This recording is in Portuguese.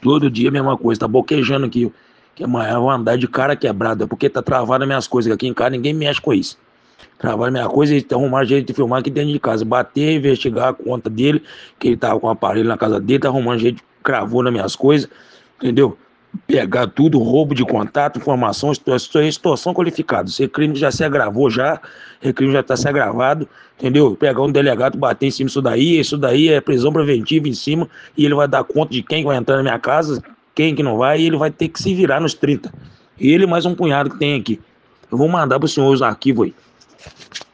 Todo dia a mesma coisa, tá boquejando aqui, ó. Que amanhã eu vou andar de cara quebrada, porque tá travado as minhas coisas. Aqui em casa ninguém mexe com isso. Travar minha coisa e arrumar jeito de filmar aqui dentro de casa. Bater, investigar a conta dele, que ele tava com o aparelho na casa dele, tá arrumando jeito, cravou nas minhas coisas, entendeu? Pegar tudo, roubo de contato, informação, extorsão qualificada. Esse crime já se agravou já, esse crime já está se agravado, entendeu? Pegar um delegado, bater em cima disso daí é prisão preventiva em cima, e ele vai dar conta de quem vai entrar na minha casa, quem que não vai, e ele vai ter que se virar nos 30. Ele mais um punhado que tem aqui. Eu vou mandar pro senhor os arquivos aí.